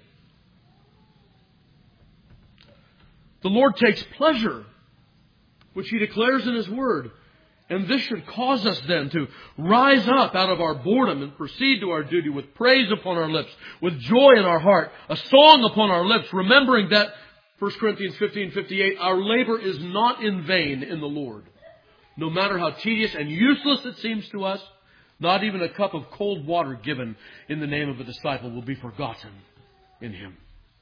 The Lord takes pleasure, which He declares in His Word. And this should cause us then to rise up out of our boredom and proceed to our duty with praise upon our lips, with joy in our heart, a song upon our lips, remembering that, First Corinthians fifteen fifty-eight, our labor is not in vain in the Lord. No matter how tedious and useless it seems to us, not even a cup of cold water given in the name of a disciple will be forgotten in Him.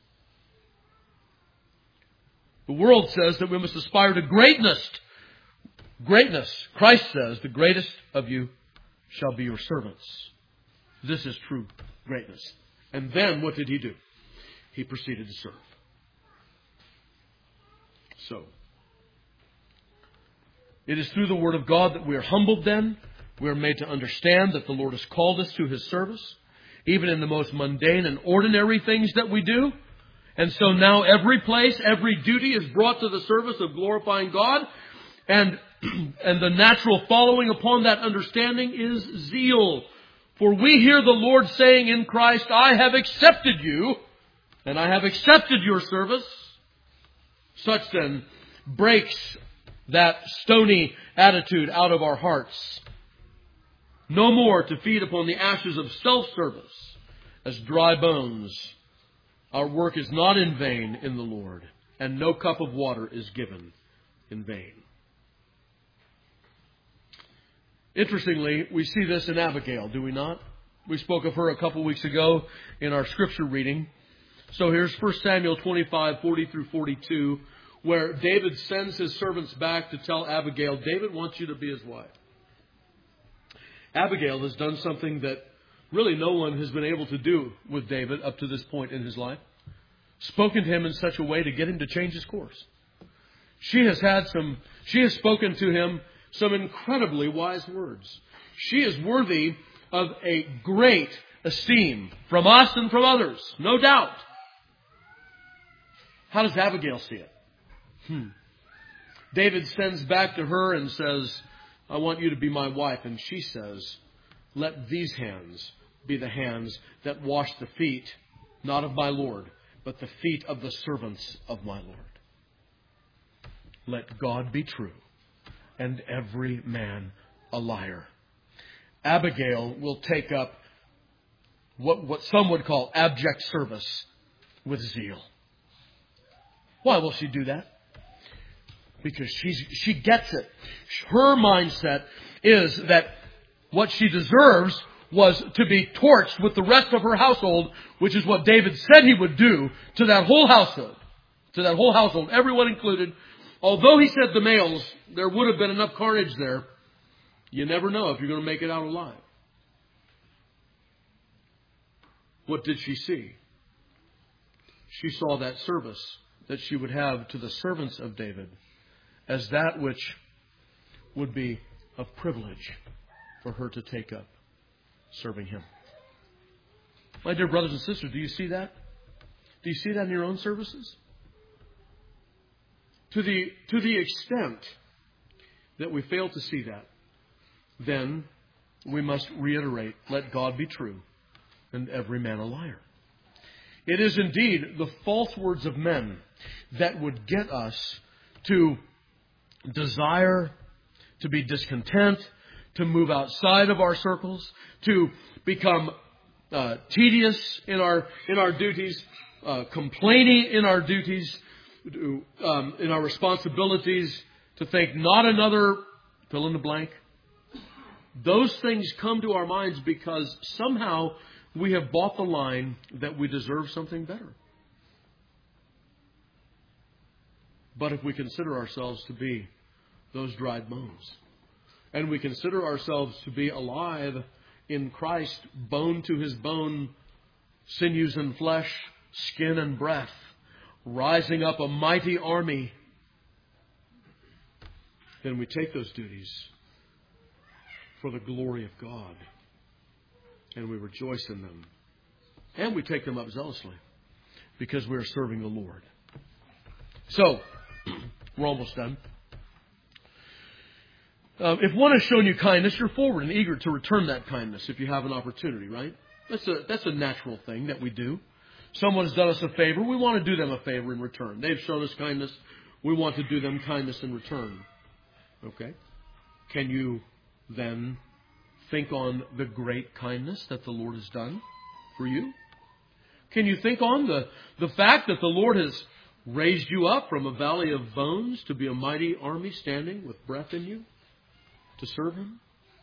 The world says that we must aspire to greatness. Greatness. Christ says, the greatest of you shall be your servants. This is true greatness. And then what did He do? He proceeded to serve. So, it is through the Word of God that we are humbled then. We are made to understand that the Lord has called us to His service, even in the most mundane and ordinary things that we do. And so now every place, every duty is brought to the service of glorifying God. And, and the natural following upon that understanding is zeal. For we hear the Lord saying in Christ, I have accepted you, and I have accepted your service. Such then breaks that stony attitude out of our hearts. No more to feed upon the ashes of self-service as dry bones. Our work is not in vain in the Lord, and no cup of water is given in vain. Interestingly, we see this in Abigail, do we not? We spoke of her a couple weeks ago in our scripture reading. So here's First Samuel twenty-five, forty through forty-two, where David sends his servants back to tell Abigail, David wants you to be his wife. Abigail has done something that really no one has been able to do with David up to this point in his life. Spoken to him in such a way to get him to change his course. She has had some, she has spoken to him some incredibly wise words. She is worthy of a great esteem from us and from others, no doubt. How does Abigail see it? Hmm. David sends back to her and says, I want you to be my wife. And she says, let these hands be the hands that wash the feet, not of my Lord, but the feet of the servants of my Lord. Let God be true, and every man a liar. Abigail will take up what, what some would call abject service with zeal. Why will she do that? Because she's, she gets it. Her mindset is that what she deserves was to be torched with the rest of her household, which is what David said he would do to that whole household. To that whole household, everyone included. Although he said the males, there would have been enough carnage there. You never know if you're going to make it out alive. What did she see? She saw that service that she would have to the servants of David as that which would be of privilege for her to take up serving him. My dear brothers and sisters, do you see that? Do you see that in your own services? To the, to the extent that we fail to see that, then we must reiterate, let God be true and every man a liar. It is indeed the false words of men that would get us to desire to be discontent, to move outside of our circles, to become uh, tedious in our in our duties, uh, complaining in our duties, to, um, in our responsibilities, to think not another fill in the blank. Those things come to our minds because somehow we have bought the line that we deserve something better. But if we consider ourselves to be those dried bones, and we consider ourselves to be alive in Christ, bone to his bone, sinews and flesh, skin and breath, rising up a mighty army, then we take those duties for the glory of God, and we rejoice in them. And we take them up zealously because we are serving the Lord. So, we're almost done. Uh, if one has shown you kindness, you're forward and eager to return that kindness if you have an opportunity, right? That's a, that's a natural thing that we do. Someone's done us a favor. We want to do them a favor in return. They've shown us kindness. We want to do them kindness in return. Okay? Can you then think on the great kindness that the Lord has done for you? Can you think on the, the fact that the Lord has raised you up from a valley of bones to be a mighty army standing with breath in you to serve Him?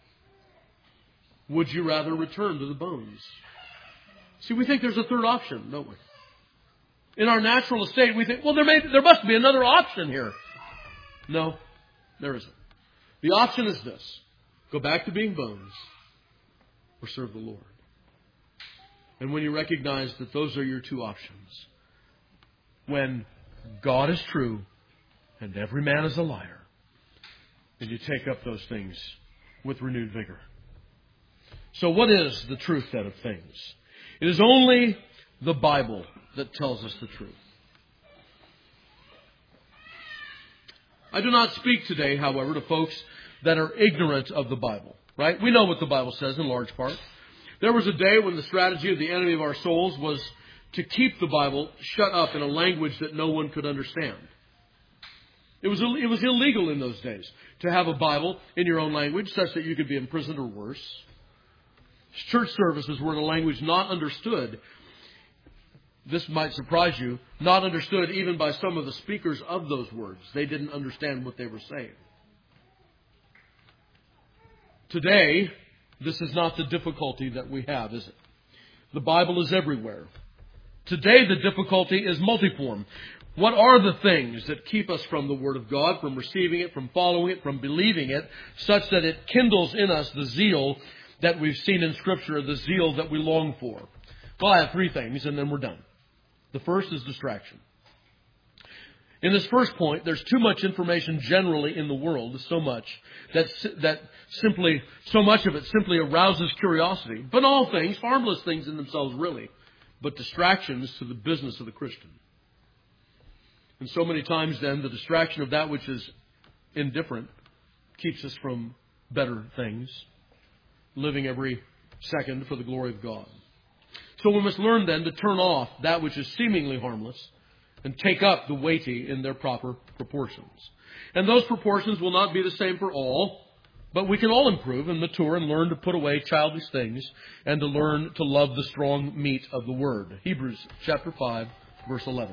Would you rather return to the bones? See, we think there's a third option, don't we? In our natural estate, we think, well, there may, there must be another option here. No, there isn't. The option is this. Go back to being bones or serve the Lord. And when you recognize that those are your two options, when God is true and every man is a liar, then you take up those things with renewed vigor. So what is the truth then of things? It is only the Bible that tells us the truth. I do not speak today, however, to folks that are ignorant of the Bible. Right? We know what the Bible says in large part. There was a day when the strategy of the enemy of our souls was to keep the Bible shut up in a language that no one could understand. It was, it was illegal in those days to have a Bible in your own language such that you could be imprisoned or worse. Church services were in a language not understood. This might surprise you, not understood even by some of the speakers of those words. They didn't understand what they were saying. Today, this is not the difficulty that we have, is it? The Bible is everywhere. Today, the difficulty is multiform. What are the things that keep us from the Word of God, from receiving it, from following it, from believing it, such that it kindles in us the zeal that we've seen in Scripture, the zeal that we long for? Well, I have three things, and then we're done. The first is distraction. In this first point, there's too much information generally in the world, so much, that, that simply, so much of it simply arouses curiosity. Banal things, harmless things in themselves really, but distractions to the business of the Christian. And so many times then, the distraction of that which is indifferent keeps us from better things, living every second for the glory of God. So we must learn then to turn off that which is seemingly harmless and take up the weighty in their proper proportions. And those proportions will not be the same for all, but we can all improve and mature and learn to put away childish things and to learn to love the strong meat of the Word. Hebrews chapter five, verse eleven.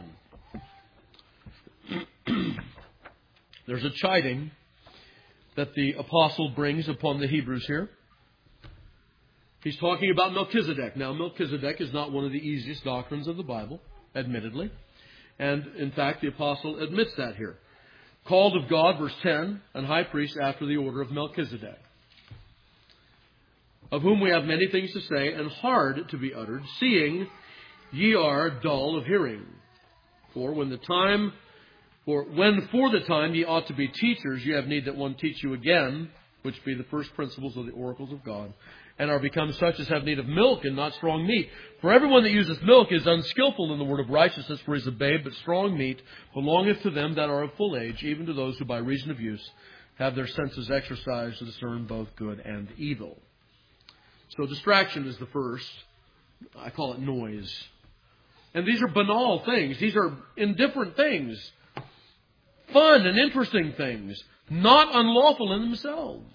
There's a chiding that the apostle brings upon the Hebrews here. He's talking about Melchizedek. Now, Melchizedek is not one of the easiest doctrines of the Bible, admittedly. And, in fact, the apostle admits that here. Called of God, verse ten, and high priest after the order of Melchizedek, of whom we have many things to say and hard to be uttered, seeing ye are dull of hearing. For when the time, for when for the time ye ought to be teachers, ye have need that one teach you again, which be the first principles of the oracles of God, and are become such as have need of milk and not strong meat. For everyone that useth milk is unskillful in the word of righteousness, for he is a babe, but strong meat belongeth to them that are of full age, even to those who by reason of use have their senses exercised to discern both good and evil. So distraction is the first. I call it noise. And these are banal things. These are indifferent things. Fun and interesting things. Not unlawful in themselves.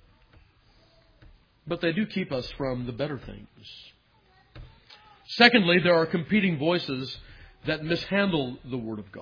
But they do keep us from the better things. Secondly, there are competing voices that mishandle the Word of God.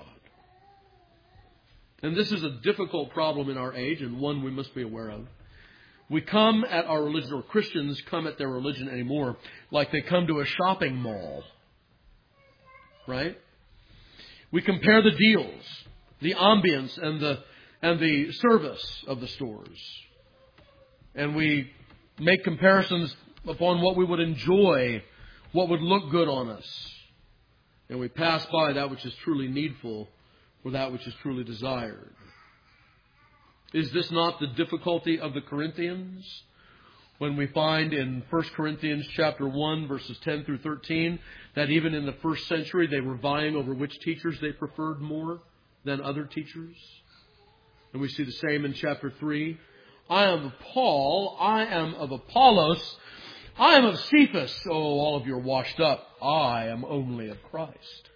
And this is a difficult problem in our age, and one we must be aware of. We come at our religion, or Christians come at their religion anymore, like they come to a shopping mall. Right? We compare the deals, the ambience, and the, and the service of the stores. And we make comparisons upon what we would enjoy, what would look good on us. And we pass by that which is truly needful for that which is truly desired. Is this not the difficulty of the Corinthians? When we find in First Corinthians chapter one, verses ten through thirteen, that even in the first century they were vying over which teachers they preferred more than other teachers. And we see the same in chapter three. I am of Paul, I am of Apollos, I am of Cephas. Oh, all of you are washed up. I am only of Christ.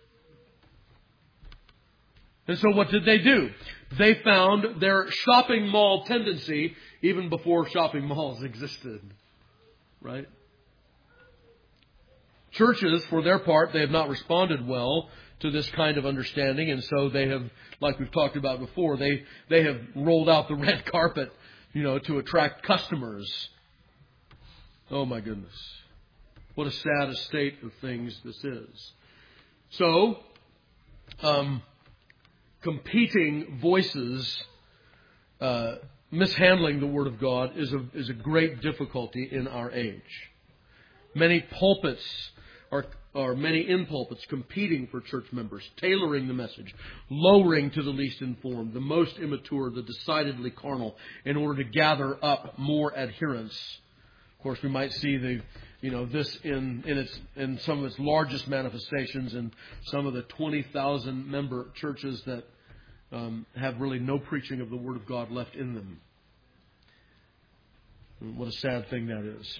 And so what did they do? They found their shopping mall tendency even before shopping malls existed. Right? Churches, for their part, they have not responded well to this kind of understanding, and so they have, like we've talked about before, they, they have rolled out the red carpet, you know, to attract customers. Oh my goodness. What a sad state of things this is. So, um, competing voices uh, mishandling the Word of God is a, is a great difficulty in our age. Many pulpits are, are many in pulpits competing for church members, tailoring the message, lowering to the least informed, the most immature, the decidedly carnal, in order to gather up more adherents. Of course, we might see the, you know, this in in its in some of its largest manifestations in some of the twenty thousand member churches that um, have really no preaching of the Word of God left in them. What a sad thing that is.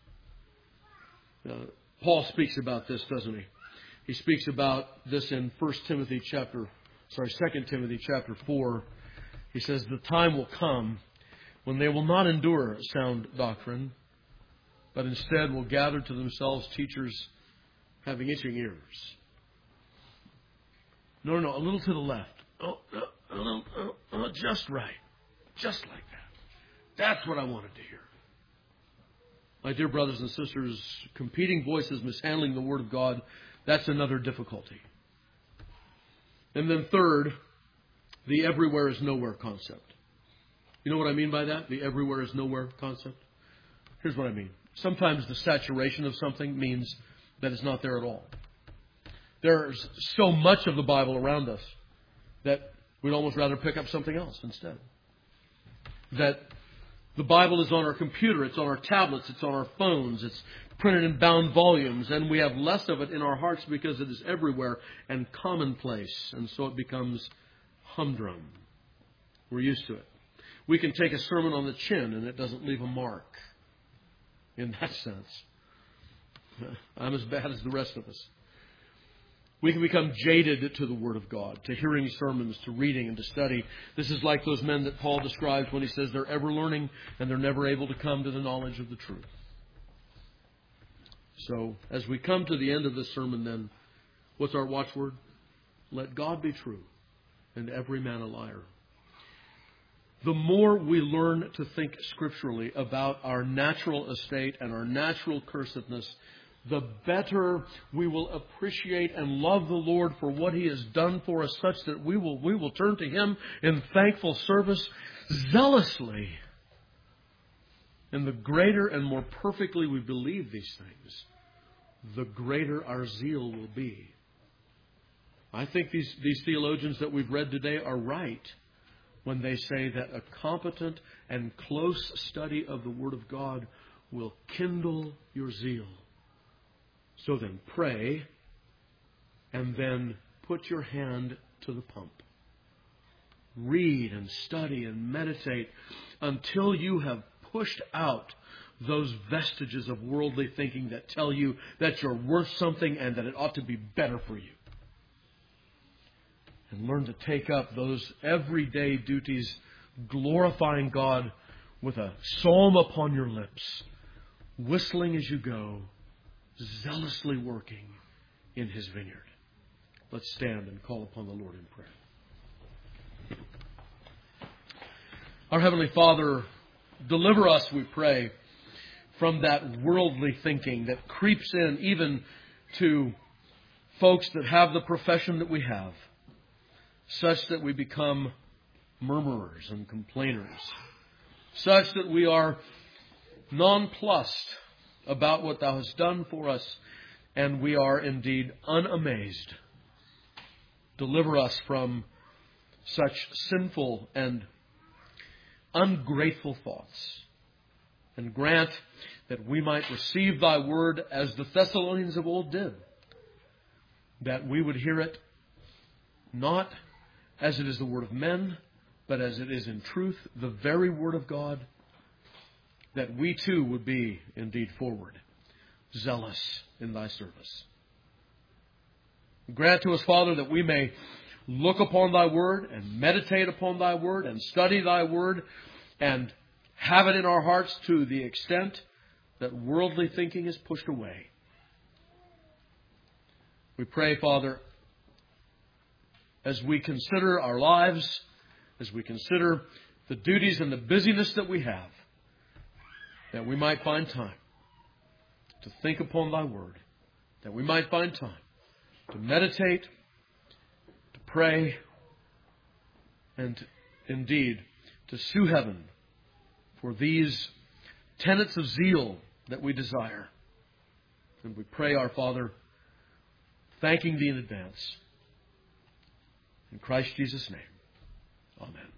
Uh, Paul speaks about this, doesn't he? He speaks about this in First Timothy chapter, sorry, Second Timothy chapter four. He says, "The time will come when they will not endure sound doctrine, but instead will gather to themselves teachers having itching ears." No, no, a little to the left. Oh, a little, oh, oh, just right, just like that. That's what I wanted to hear. My dear brothers and sisters, competing voices mishandling the Word of God, that's another difficulty. And then third, the everywhere is nowhere concept. You know what I mean by that? The everywhere is nowhere concept? Here's what I mean. Sometimes the saturation of something means that it's not there at all. There's so much of the Bible around us that we'd almost rather pick up something else instead. That the Bible is on our computer, it's on our tablets, it's on our phones, it's printed in bound volumes, and we have less of it in our hearts because it is everywhere and commonplace, and so it becomes humdrum. We're used to it. We can take a sermon on the chin and it doesn't leave a mark. In that sense, I'm as bad as the rest of us. We can become jaded to the Word of God, to hearing sermons, to reading and to study. This is like those men that Paul describes when he says they're ever learning and they're never able to come to the knowledge of the truth. So, as we come to the end of this sermon then, what's our watchword? Let God be true and every man a liar. The more we learn to think scripturally about our natural estate and our natural cursedness, the better we will appreciate and love the Lord for what He has done for us, such that we will we will turn to Him in thankful service zealously. And the greater and more perfectly we believe these things, the greater our zeal will be. I think these, these theologians that we've read today are right when they say that a competent and close study of the Word of God will kindle your zeal. So then pray, and then put your hand to the pump. Read and study and meditate until you have pushed out those vestiges of worldly thinking that tell you that you're worth something and that it ought to be better for you. And learn to take up those everyday duties, glorifying God with a psalm upon your lips, whistling as you go, zealously working in His vineyard. Let's stand and call upon the Lord in prayer. Our Heavenly Father, deliver us, we pray, from that worldly thinking that creeps in even to folks that have the profession that we have, such that we become murmurers and complainers, such that we are nonplussed about what Thou hast done for us, and we are indeed unamazed. Deliver us from such sinful and ungrateful thoughts, and grant that we might receive Thy word as the Thessalonians of old did, that we would hear it not as it is the word of men, but as it is in truth the very word of God, that we too would be indeed forward zealous in thy service. Grant to us, Father, that we may look upon thy word and meditate upon thy word and study thy word and have it in our hearts to the extent that worldly thinking is pushed away. We pray, Father, as we consider our lives, as we consider the duties and the busyness that we have, that we might find time to think upon thy word, that we might find time to meditate, to pray, and indeed to sue heaven for these tenets of zeal that we desire. And we pray, our Father, thanking thee in advance. In Christ Jesus' name, amen.